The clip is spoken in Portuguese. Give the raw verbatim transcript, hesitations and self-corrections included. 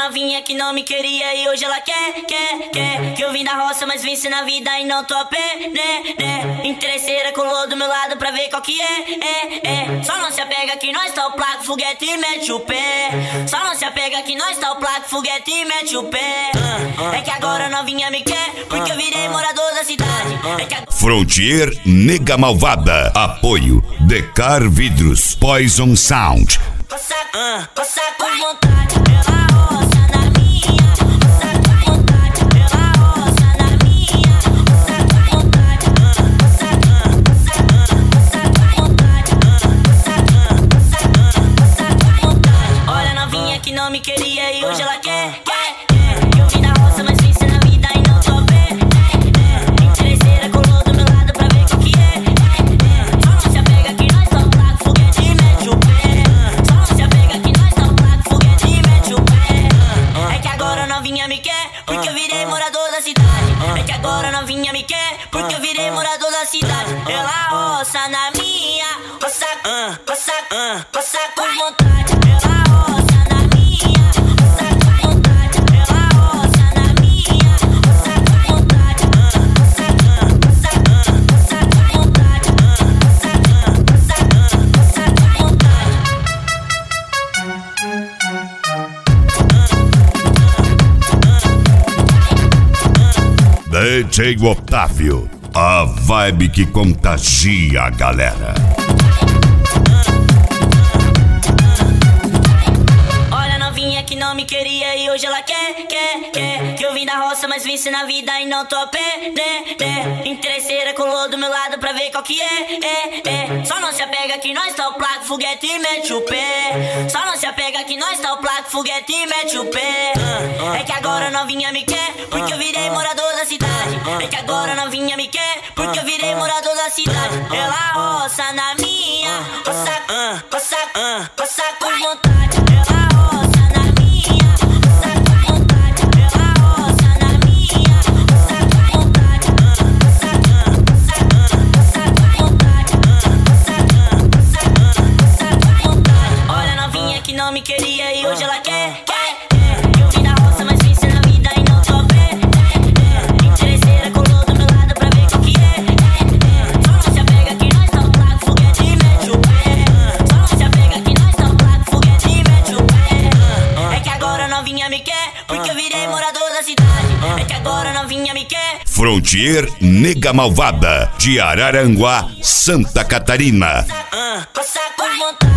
novinha que não me queria e hoje ela quer, quer, quer. Que eu vim da roça, mas venci na vida e não tô a pé, né, né. Interesseira colou do meu lado pra ver qual que é, é, é. Só não se apega que nós tá o placo, foguete e mete o pé. Só não se apega que nós tá o placo, foguete e mete o pé. É que agora a novinha me quer, porque eu virei morador da cidade. É que agora... Frontier Nega Malvada. Apoio Decar Vidros, Poison Sound. Passa, uh, passa com vontade pela roça na minha. Passa com vontade pela roça na minha. Passa com vontade, uh, passa, uh, passa, uh, passa com vontade, uh, passa, uh, passa, uh, passa com vontade. Olha a novinha que não me queria e hoje ela quer, quer, quer. Eu vim da roça, mas venci na vida e não tô bem, é, é. Interesseira colou do meu lado pra ver qual que é, é, é. Só não se apega que nós tá o placo, foguete e mete o pé. Novinha me quer, porque eu virei morador da cidade. É que agora novinha me quer, porque eu virei morador da cidade. Ela roça na minha, roça, uh, roça, uh, roça com vontade. Ela roça na minha, roça com vontade. Ela roça na minha, roça com vontade. Roça, uh, roça, uh, roça com vontade. Roça, uh, roça, uh, roça com vontade. D J Otávio, a vibe que contagia a galera. Olha a novinha que não me queria e hoje ela quer, quer, quer. Que eu vim da roça, mas venci na vida e não tô a pé, né, né. Interesseira colou do meu lado pra ver qual que é, é, é. Só não se apega que nós tá o placo, foguete e mete o pé. Só não se apega que nós tá o placo, foguete e mete o pé. É que agora novinha me quer, porque eu virei morador da cidade. É que agora novinha me quer, porque eu virei morador da cidade. Ela roça na minha, roça, uh, roça, uh, roça com vontade. Ela roça na minha, roça com vontade. Ela roça na minha, roça com vontade. Roça, uh, roça, uh, roça com vontade. Roça, uh, roça, uh, roça com vontade. Olha a novinha que não me queria e hoje ela quer, quer, quer. Eu vim da roça, mas venci na vida e não tô bem. Novinha me quer, porque eu virei morador da cidade. É que agora novinha me quer. Frontier Nega Malvada, de Araranguá, Santa Catarina. Passa com vontade.